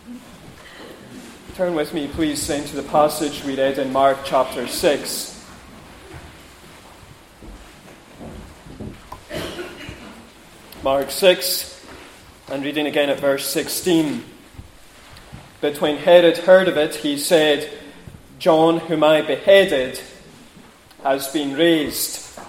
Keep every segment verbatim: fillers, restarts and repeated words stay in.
Turn with me, please, then, to the passage we read in Mark chapter six. Mark six, and reading again at verse sixteen. But when Herod heard of it, he said, John, whom I beheaded, has been raised.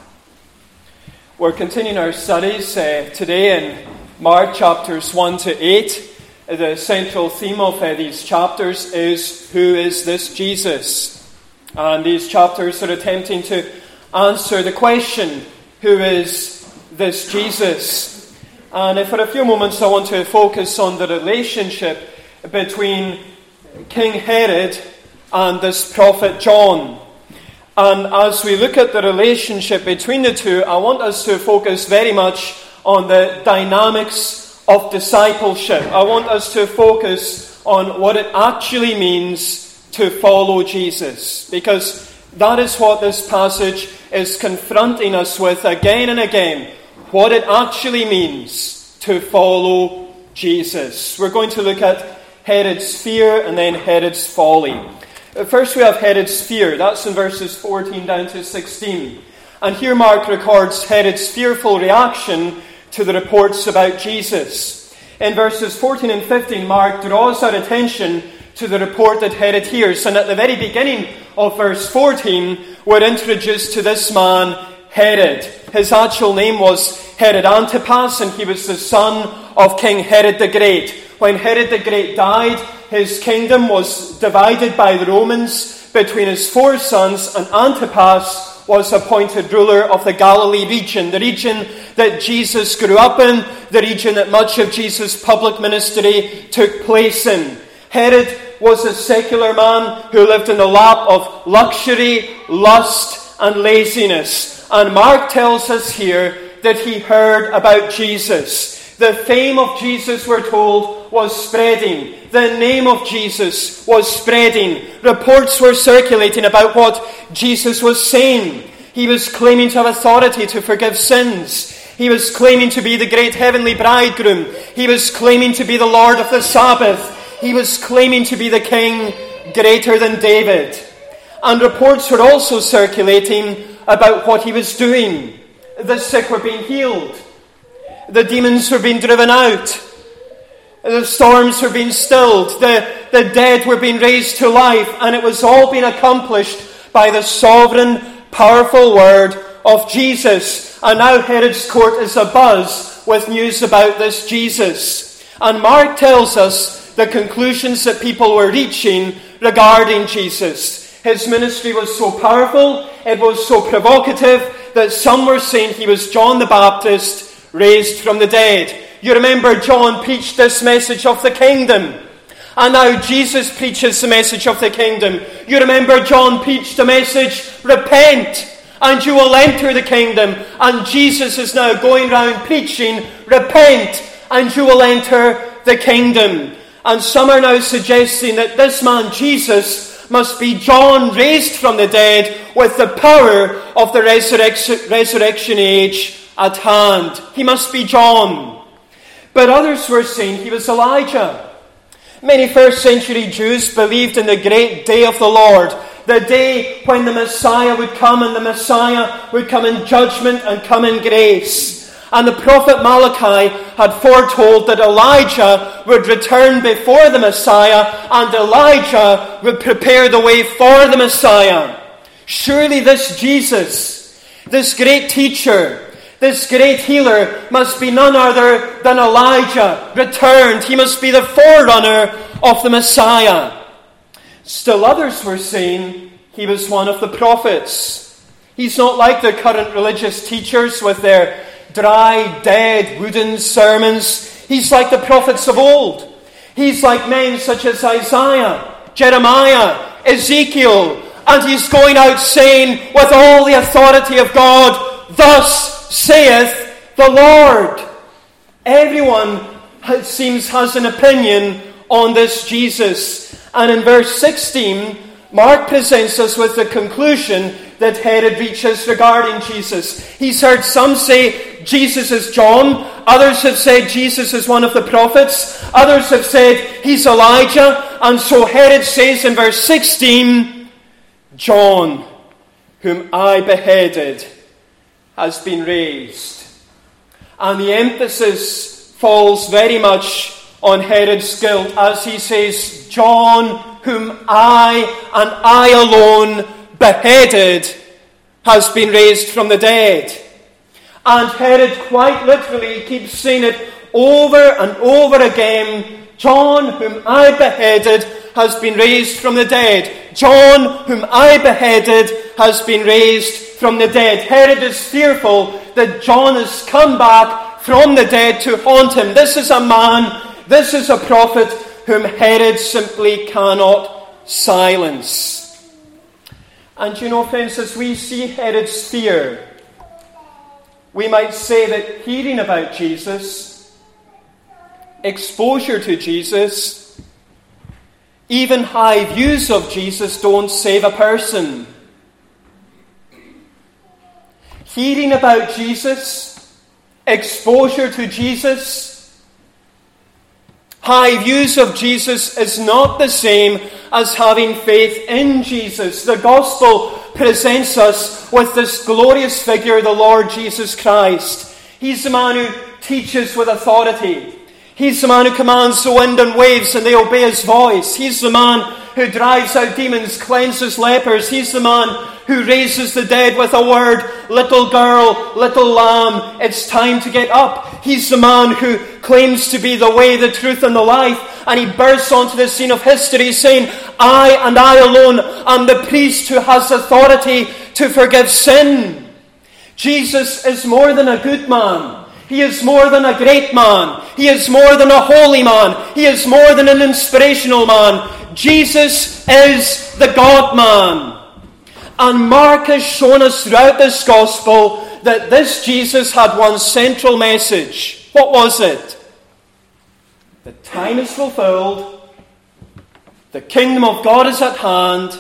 We're continuing our studies uh, today in Mark chapters one to eight. The central theme of uh, these chapters is, who is this Jesus? And these chapters are attempting to answer the question, who is this Jesus? And uh, for a few moments I want to focus on the relationship between King Herod and this prophet John. And as we look at the relationship between the two, I want us to focus very much on the dynamics of discipleship. I want us to focus on what it actually means to follow Jesus, because that is what this passage is confronting us with again and again, what it actually means to follow Jesus. We're going to look at Herod's fear and then Herod's folly. First we have Herod's fear. That's in verses fourteen down to sixteen. And here Mark records Herod's fearful reaction to the reports about Jesus. In verses fourteen and fifteen, Mark draws our attention to the report that Herod hears. And at the very beginning of verse fourteen, we're introduced to this man, Herod. His actual name was Herod Antipas, and he was the son of King Herod the Great. When Herod the Great died, his kingdom was divided by the Romans between his four sons, and Antipas was appointed ruler of the Galilee region, the region that Jesus grew up in, the region that much of Jesus' public ministry took place in. Herod was a secular man who lived in the lap of luxury, lust, and laziness. And Mark tells us here that he heard about Jesus. The fame of Jesus, we're told, was spreading. The name of Jesus was spreading. Reports were circulating about what Jesus was saying. He was claiming to have authority to forgive sins. He was claiming to be the great heavenly bridegroom. He was claiming to be the Lord of the Sabbath. He was claiming to be the king greater than David. And reports were also circulating about what he was doing. The sick were being healed. The demons were being driven out. The storms were being stilled. The, the dead were being raised to life. And it was all being accomplished by the sovereign, powerful word of Jesus. And now Herod's court is abuzz with news about this Jesus. And Mark tells us the conclusions that people were reaching regarding Jesus. His ministry was so powerful, it was so provocative, that some were saying he was John the Baptist raised from the dead. You remember John preached this message of the kingdom. And now Jesus preaches the message of the kingdom. You remember John preached the message, repent, and you will enter the kingdom. And Jesus is now going around preaching, repent, and you will enter the kingdom. And some are now suggesting that this man Jesus must be John raised from the dead with the power of the resurrection, resurrection age at hand. He must be John. But others were saying he was Elijah. Many first century Jews believed in the great day of the Lord, the day when the Messiah would come, and the Messiah would come in judgment and come in grace. And the prophet Malachi had foretold that Elijah would return before the Messiah, and Elijah would prepare the way for the Messiah. Surely this Jesus, this great teacher, this great healer must be none other than Elijah returned. He must be the forerunner of the Messiah. Still others were saying he was one of the prophets. He's not like the current religious teachers with their dry, dead, wooden sermons. He's like the prophets of old. He's like men such as Isaiah, Jeremiah, Ezekiel. And he's going out saying with all the authority of God, thus saith the Lord. Everyone, it seems, has an opinion on this Jesus. And in verse sixteen, Mark presents us with the conclusion that Herod reaches regarding Jesus. He's heard some say Jesus is John. Others have said Jesus is one of the prophets. Others have said he's Elijah. And so Herod says in verse sixteen, John, whom I beheaded, has been raised. And the emphasis falls very much on Herod's guilt as he says, John, whom I and I alone beheaded, has been raised from the dead. And Herod quite literally keeps saying it over and over again, John, whom I beheaded, has been raised from the dead. John, whom I beheaded, has been raised from the dead. Herod is fearful that John has come back from the dead to haunt him. This is a man, this is a prophet whom Herod simply cannot silence. And you know, friends, as we see Herod's fear, we might say that hearing about Jesus, exposure to Jesus, even high views of Jesus don't save a person. Hearing about Jesus, exposure to Jesus, high views of Jesus is not the same as having faith in Jesus. The gospel presents us with this glorious figure, the Lord Jesus Christ. He's the man who teaches with authority. He's the man who commands the wind and waves and they obey his voice. He's the man who drives out demons, cleanses lepers. He's the man who raises the dead with a word. Little girl, little lamb, it's time to get up. He's the man who claims to be the way, the truth, and the life. And he bursts onto the scene of history saying, I and I alone am the priest who has authority to forgive sin. Jesus is more than a good man. He is more than a great man. He is more than a holy man. He is more than an inspirational man. Jesus is the God-man. And Mark has shown us throughout this gospel that this Jesus had one central message. What was it? The time is fulfilled. The kingdom of God is at hand.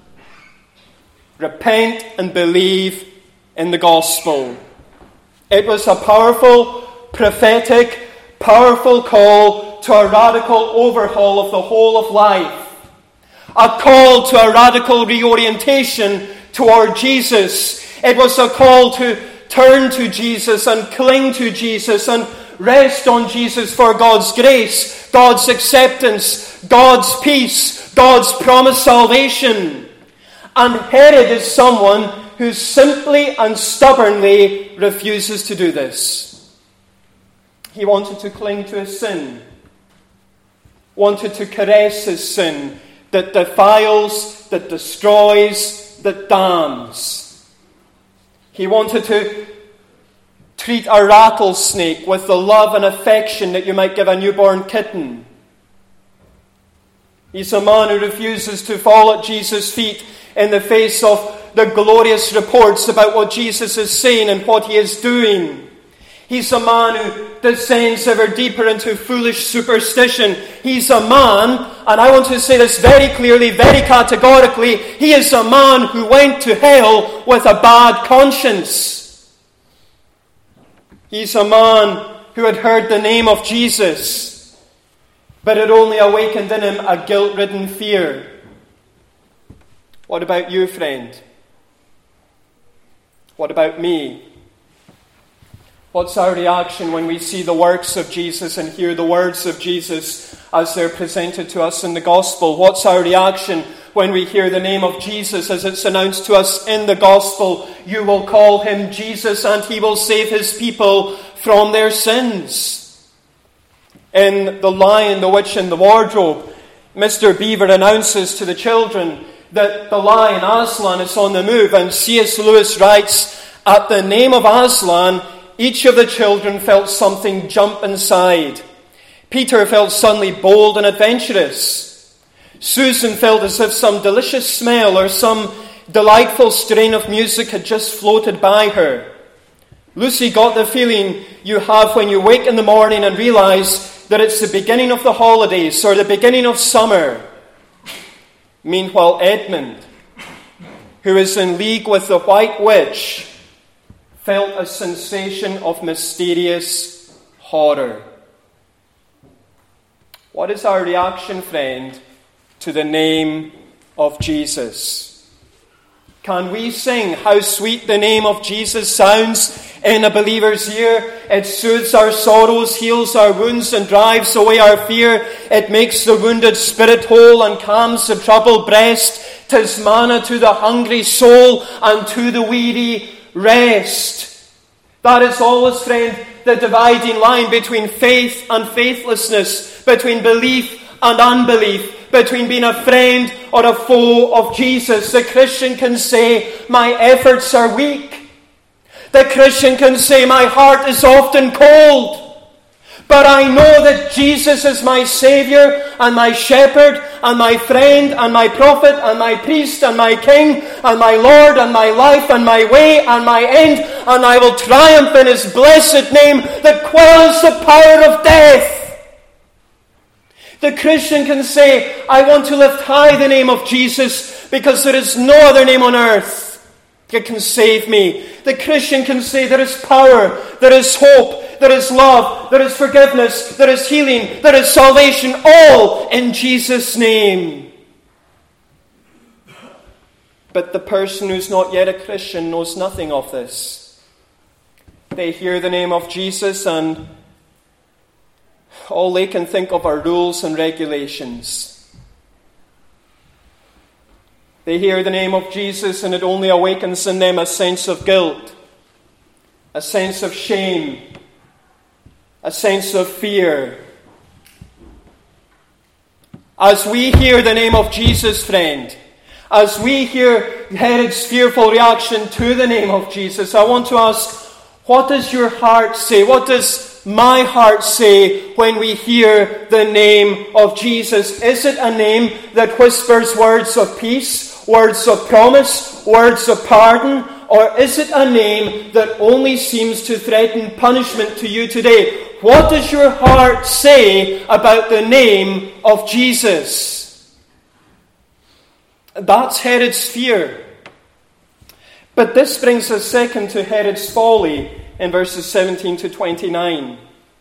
Repent and believe in the gospel. It was a powerful, prophetic, powerful call to a radical overhaul of the whole of life. A call to a radical reorientation toward Jesus. It was a call to turn to Jesus and cling to Jesus and rest on Jesus for God's grace, God's acceptance, God's peace, God's promised salvation. And Herod is someone who simply and stubbornly refuses to do this. He wanted to cling to his sin, wanted to caress his sin that defiles, that destroys, that damns. He wanted to treat a rattlesnake with the love and affection that you might give a newborn kitten. He's a man who refuses to fall at Jesus' feet in the face of the glorious reports about what Jesus is saying and what he is doing. He's a man who descends ever deeper into foolish superstition. He's a man, and I want to say this very clearly, very categorically, he is a man who went to hell with a bad conscience. He's a man who had heard the name of Jesus, but it only awakened in him a guilt-ridden fear. What about you, friend? What about me? What's our reaction when we see the works of Jesus and hear the words of Jesus as they're presented to us in the gospel? What's our reaction when we hear the name of Jesus as it's announced to us in the gospel? You will call him Jesus and he will save his people from their sins. In The Lion, the Witch, and the Wardrobe, Mister Beaver announces to the children that the lion Aslan is on the move, and C S Lewis writes, at the name of Aslan, each of the children felt something jump inside. Peter felt suddenly bold and adventurous. Susan felt as if some delicious smell or some delightful strain of music had just floated by her. Lucy got the feeling you have when you wake in the morning and realize that it's the beginning of the holidays or the beginning of summer. Meanwhile, Edmund, who is in league with the White Witch, felt a sensation of mysterious horror. What is our reaction, friend, to the name of Jesus? Can we sing how sweet the name of Jesus sounds in a believer's ear? It soothes our sorrows, heals our wounds, and drives away our fear. It makes the wounded spirit whole and calms the troubled breast. 'Tis manna to the hungry soul, and to the weary rest. That is always, friend, the dividing line between faith and faithlessness, between belief and unbelief, between being a friend or a foe of Jesus. The Christian can say, my efforts are weak. The Christian can say, my heart is often cold. But I know that Jesus is my Saviour and my Shepherd and my friend and my prophet and my priest and my King and my Lord and my life and my way and my end, and I will triumph in His blessed name that quells the power of death. The Christian can say, I want to lift high the name of Jesus because there is no other name on earth that can save me. The Christian can say there is power, there is hope, there is love, there is forgiveness, there is healing, there is salvation, all in Jesus' name. But the person who's not yet a Christian knows nothing of this. They hear the name of Jesus and all they can think of are rules and regulations. They hear the name of Jesus and it only awakens in them a sense of guilt, a sense of shame, a sense of fear. As we hear the name of Jesus, friend, as we hear Herod's fearful reaction to the name of Jesus, I want to ask, what does your heart say? What does my heart say when we hear the name of Jesus? Is it a name that whispers words of peace, words of promise, words of pardon? Or is it a name that only seems to threaten punishment to you today? What does your heart say about the name of Jesus? That's Herod's fear. But this brings us second to Herod's folly in verses seventeen to twenty-nine.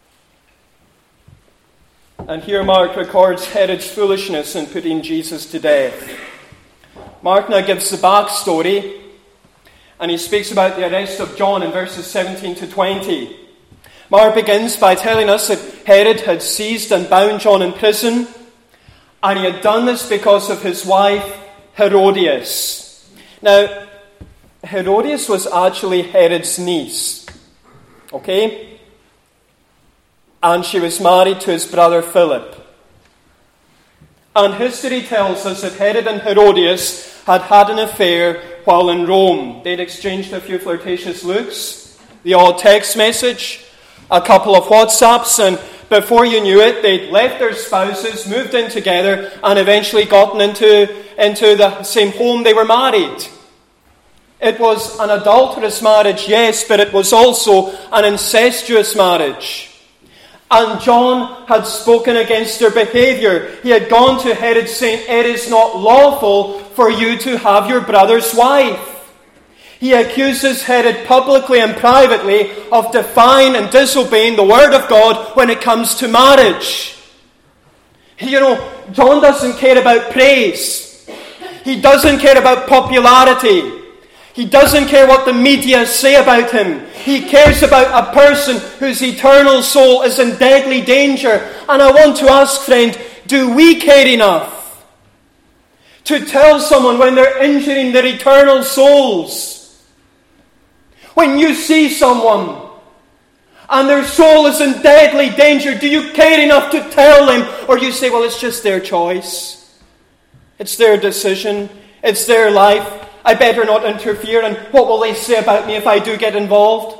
And here Mark records Herod's foolishness in putting Jesus to death. Mark now gives the backstory, and he speaks about the arrest of John in verses seventeen to twenty. Mark begins by telling us that Herod had seized and bound John in prison, and he had done this because of his wife Herodias. Now, Herodias was actually Herod's niece. Okay? And she was married to his brother Philip. And history tells us that Herod and Herodias had had an affair while in Rome. They'd exchanged a few flirtatious looks, the odd text message, a couple of WhatsApps, and before you knew it, they'd left their spouses, moved in together, and eventually gotten into, into the same home they were married. It was an adulterous marriage, yes, but it was also an incestuous marriage. And John had spoken against their behavior. He had gone to Herod saying, it is not lawful for you to have your brother's wife. He accuses Herod publicly and privately of defying and disobeying the word of God when it comes to marriage. You know, John doesn't care about praise. He doesn't care about popularity. He doesn't care what the media say about him. He cares about a person whose eternal soul is in deadly danger. And I want to ask, friend, do we care enough to tell someone when they're injuring their eternal souls? When you see someone and their soul is in deadly danger, do you care enough to tell them? Or you say, well, it's just their choice. It's their decision. It's their life. I better not interfere, and what will they say about me if I do get involved?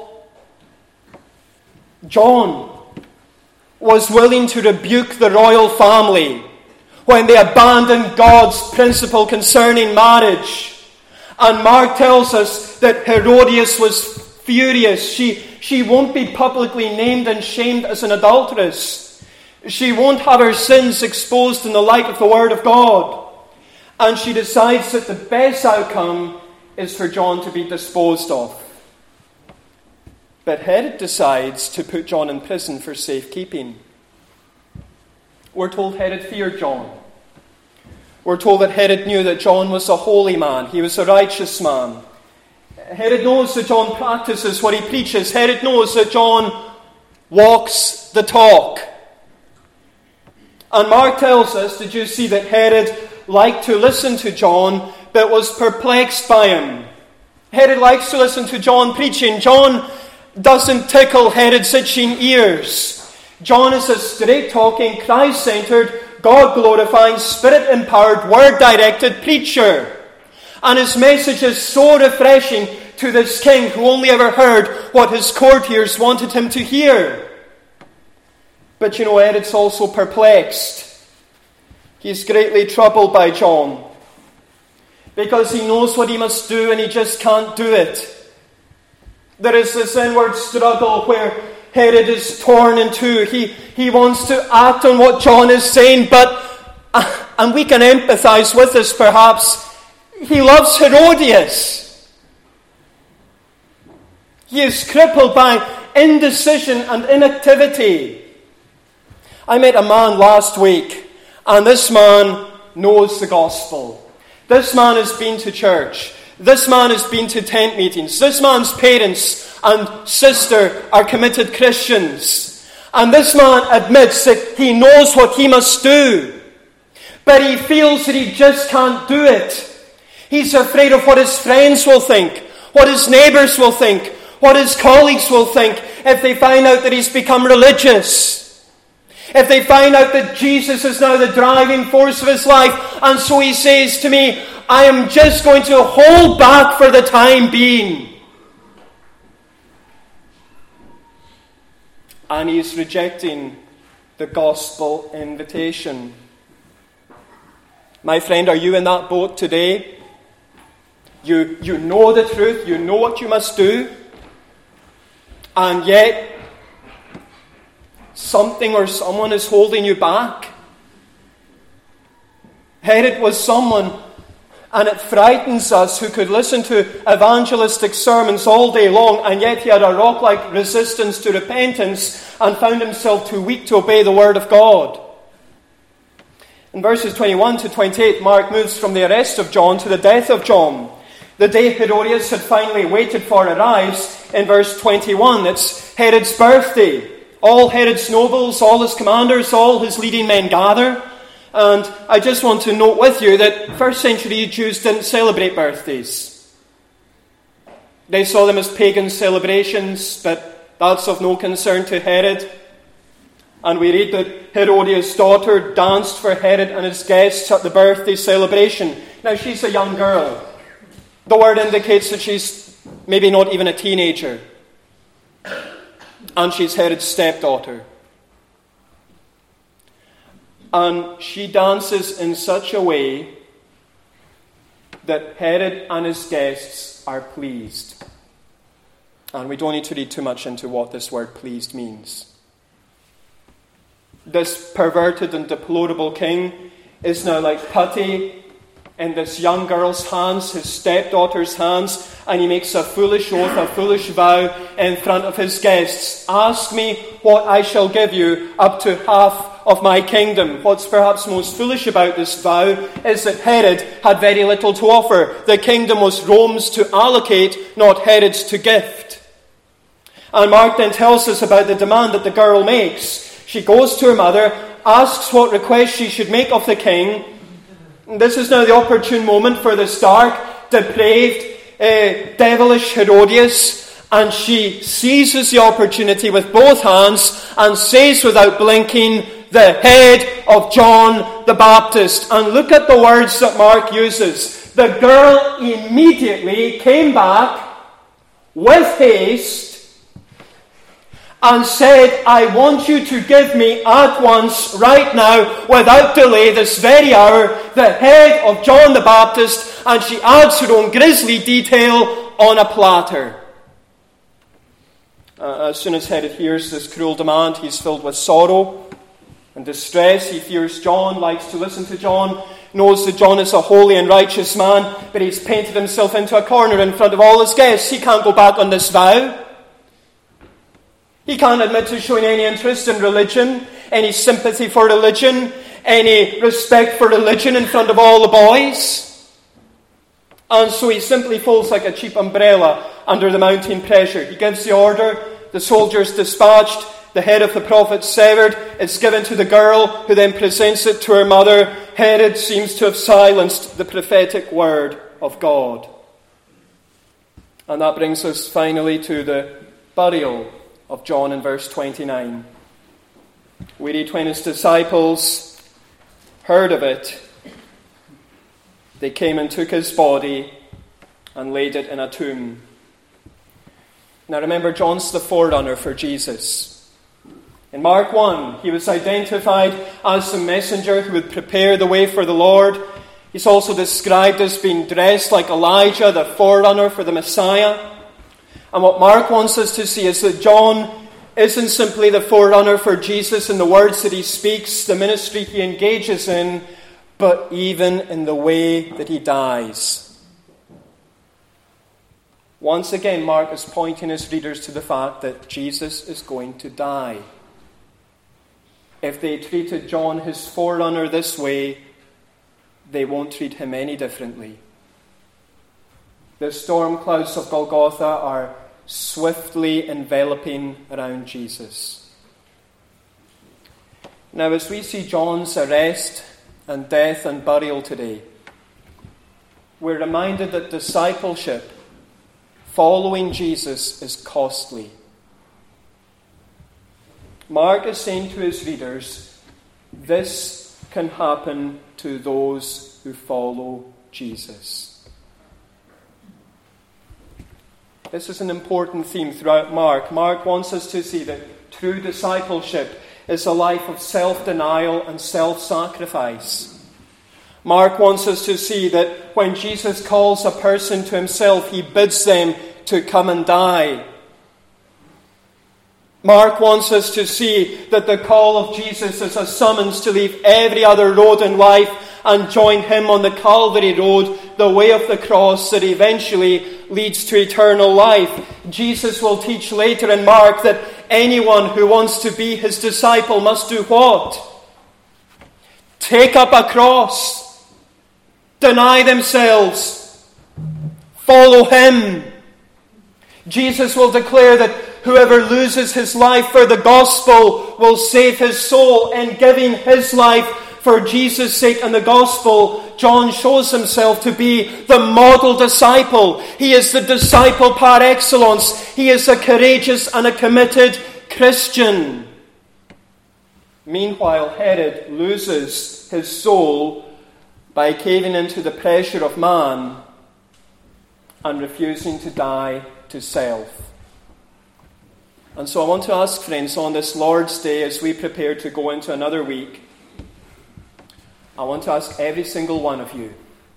John was willing to rebuke the royal family when they abandoned God's principle concerning marriage. And Mark tells us that Herodias was furious. She, she won't be publicly named and shamed as an adulteress. She won't have her sins exposed in the light of the Word of God. And she decides that the best outcome is for John to be disposed of. But Herod decides to put John in prison for safekeeping. We're told Herod feared John. We're told that Herod knew that John was a holy man. He was a righteous man. Herod knows that John practices what he preaches. Herod knows that John walks the talk. And Mark tells us, did you see that Herod liked to listen to John, but was perplexed by him? Herod likes to listen to John preaching. John doesn't tickle Herod's itching ears. John is a straight-talking, Christ-centered, God-glorifying, Spirit-empowered, Word-directed preacher. And his message is so refreshing to this king who only ever heard what his courtiers wanted him to hear. But you know, Herod's also perplexed. He's greatly troubled by John, because he knows what he must do and he just can't do it. There is this inward struggle where Herod is torn in two. He, he wants to act on what John is saying, but, uh, and we can empathize with this perhaps, he loves Herodias. He is crippled by indecision and inactivity. I met a man last week, and this man knows the gospel. This man has been to church. This man has been to tent meetings. This man's parents and sister are committed Christians. And this man admits that he knows what he must do. But he feels that he just can't do it. He's afraid of what his friends will think, what his neighbours will think, what his colleagues will think if they find out that he's become religious. If they find out that Jesus is now the driving force of his life. And so he says to me, I am just going to hold back for the time being. And he's rejecting the gospel invitation. My friend, are you in that boat today? You, you know the truth, you know what you must do, and yet something or someone is holding you back. Herod was someone, and it frightens us, who could listen to evangelistic sermons all day long, and yet he had a rock-like resistance to repentance and found himself too weak to obey the word of God. In verses twenty-one to twenty-eight, Mark moves from the arrest of John to the death of John. The day Herodias had finally waited for arrives in verse twenty-one. It's Herod's birthday. All Herod's nobles, all his commanders, all his leading men gather. And I just want to note with you that first century Jews didn't celebrate birthdays. They saw them as pagan celebrations, but that's of no concern to Herod. And we read that Herodias' daughter danced for Herod and his guests at the birthday celebration. Now, she's a young girl. The word indicates that she's maybe not even a teenager. And she's Herod's stepdaughter. And she dances in such a way that Herod and his guests are pleased. And we don't need to read too much into what this word pleased means. This perverted and deplorable king is now like putty in this young girl's hands, his stepdaughter's hands, and he makes a foolish oath, a foolish vow in front of his guests. Ask me what I shall give you, up to half of my kingdom. What's perhaps most foolish about this vow is that Herod had very little to offer. The kingdom was Rome's to allocate, not Herod's to gift. And Mark then tells us about the demand that the girl makes. She goes to her mother, asks what request she should make of the king. This is now the opportune moment for this dark, depraved, uh, devilish Herodias, and she seizes the opportunity with both hands and says without blinking, the head of John the Baptist. And look at the words that Mark uses. The girl immediately came back with haste and said, I want you to give me at once, right now, without delay, this very hour, the head of John the Baptist. And she adds her own grisly detail on a platter. Uh, as soon as Herod hears this cruel demand, he's filled with sorrow. In distress, he fears John, likes to listen to John, knows that John is a holy and righteous man, but he's painted himself into a corner in front of all his guests. He can't go back on this vow. He can't admit to showing any interest in religion, any sympathy for religion, any respect for religion in front of all the boys. And so he simply folds like a cheap umbrella under the mounting pressure. He gives the order, the soldiers dispatched, the head of the prophet severed, it's given to the girl, who then presents it to her mother. Herod seems to have silenced the prophetic word of God. And that brings us finally to the burial of John in verse twenty-nine. We read, when his disciples heard of it, they came and took his body and laid it in a tomb. Now remember, John's the forerunner for Jesus. In Mark one, he was identified as the messenger who would prepare the way for the Lord. He's also described as being dressed like Elijah, the forerunner for the Messiah. And what Mark wants us to see is that John isn't simply the forerunner for Jesus in the words that he speaks, the ministry he engages in, but even in the way that he dies. Once again, Mark is pointing his readers to the fact that Jesus is going to die. If they treated John, his forerunner, this way, they won't treat him any differently. The storm clouds of Golgotha are swiftly enveloping around Jesus. Now, as we see John's arrest and death and burial today, we're reminded that discipleship, following Jesus, is costly. Mark is saying to his readers, this can happen to those who follow Jesus. This is an important theme throughout Mark. Mark wants us to see that true discipleship is a life of self-denial and self-sacrifice. Mark wants us to see that when Jesus calls a person to himself, he bids them to come and die. Mark wants us to see that the call of Jesus is a summons to leave every other road in life and join him on the Calvary road, the way of the cross that eventually leads to eternal life. Jesus will teach later in Mark that anyone who wants to be his disciple must do what? Take up a cross, deny themselves, follow him. Jesus will declare that whoever loses his life for the gospel will save his soul. In giving his life for Jesus' sake and the gospel, John shows himself to be the model disciple. He is the disciple par excellence. He is a courageous and a committed Christian. Meanwhile, Herod loses his soul by caving into the pressure of man and refusing to die to self. And so I want to ask, friends, on this Lord's Day, as we prepare to go into another week, I want to ask every single one of you,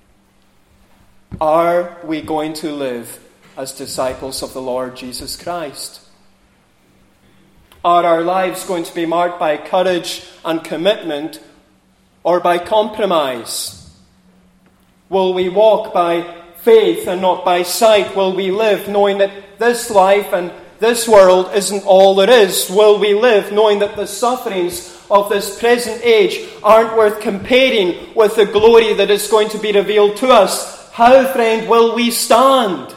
are we going to live as disciples of the Lord Jesus Christ? Are our lives going to be marked by courage and commitment, or by compromise? Will we walk by faith and not by sight? Will we live knowing that this life and this world isn't all there is? Will we live knowing that the sufferings of this present age aren't worth comparing with the glory that is going to be revealed to us? How, friend, will we stand?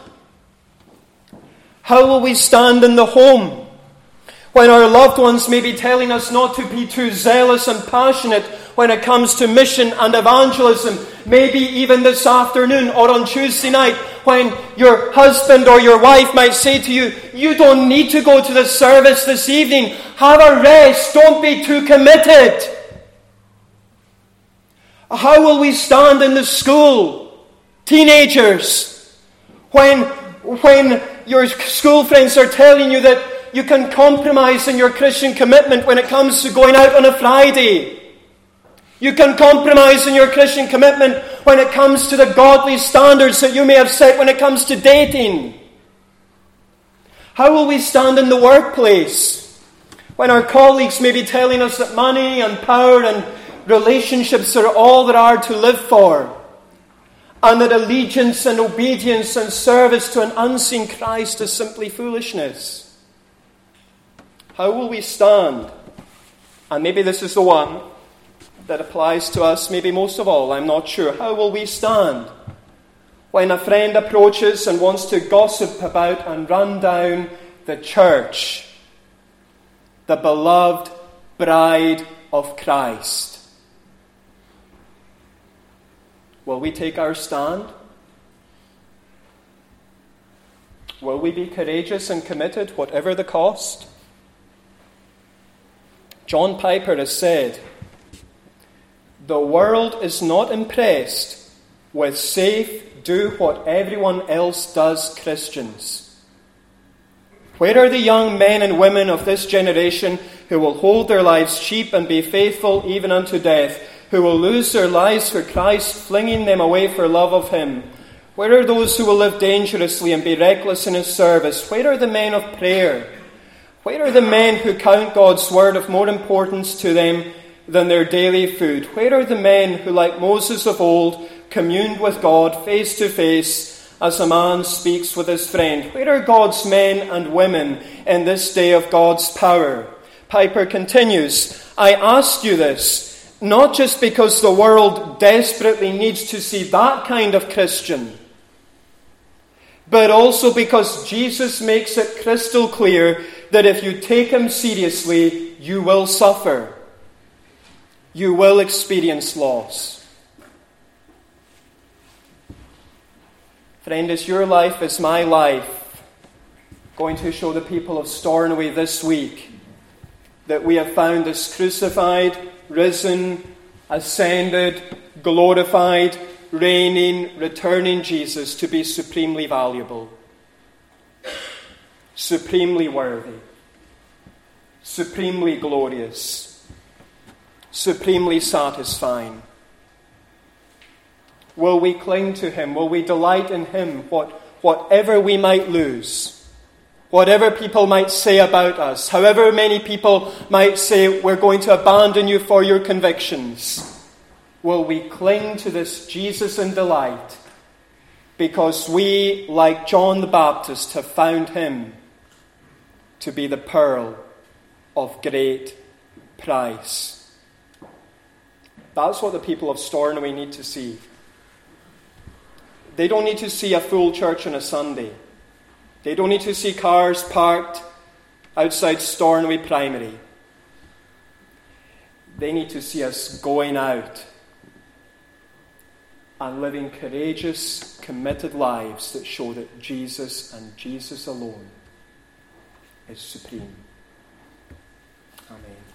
How will we stand in the home when our loved ones may be telling us not to be too zealous and passionate when it comes to mission and evangelism? Maybe even this afternoon or on Tuesday night, when your husband or your wife might say to you, you don't need to go to the service this evening. Have a rest. Don't be too committed. How will we stand in the school? Teenagers, when, when your school friends are telling you that you can compromise in your Christian commitment when it comes to going out on a Friday. You can compromise in your Christian commitment when it comes to the godly standards that you may have set when it comes to dating. How will we stand in the workplace When our colleagues may be telling us that money and power and relationships are all there are to live for, and that allegiance and obedience and service to an unseen Christ is simply foolishness. How will we stand? And maybe this is the one that applies to us, maybe most of all, I'm not sure. How will we stand when a friend approaches and wants to gossip about and run down the church, the beloved bride of Christ? Will we take our stand? Will we be courageous and committed, whatever the cost? John Piper has said, "The world is not impressed with safe, do what everyone else does Christians. Where are the young men and women of this generation who will hold their lives cheap and be faithful even unto death, who will lose their lives for Christ, flinging them away for love of Him? Where are those who will live dangerously and be reckless in His service? Where are the men of prayer? Where are the men who count God's word of more importance to them than their daily food? Where are the men who, like Moses of old, communed with God face to face as a man speaks with his friend? Where are God's men and women in this day of God's power?" Piper continues, "I ask you this, not just because the world desperately needs to see that kind of Christian, but also because Jesus makes it crystal clear that if you take Him seriously, you will suffer. You will experience loss." Friend, is your life, is my life going to show the people of Stornoway this week that we have found this crucified, risen, ascended, glorified, reigning, returning Jesus to be supremely valuable, supremely worthy, supremely glorious, supremely satisfying? Will we cling to Him? Will we delight in Him, what, whatever we might lose? Whatever people might say about us, however many people might say, "We're going to abandon you for your convictions," will we cling to this Jesus in delight because we, like John the Baptist, have found Him to be the pearl of great price? That's what the people of Stornoway need to see. They don't need to see a full church on a Sunday. They don't need to see cars parked outside Stornoway Primary. They need to see us going out and living courageous, committed lives that show that Jesus and Jesus alone is supreme. Amen.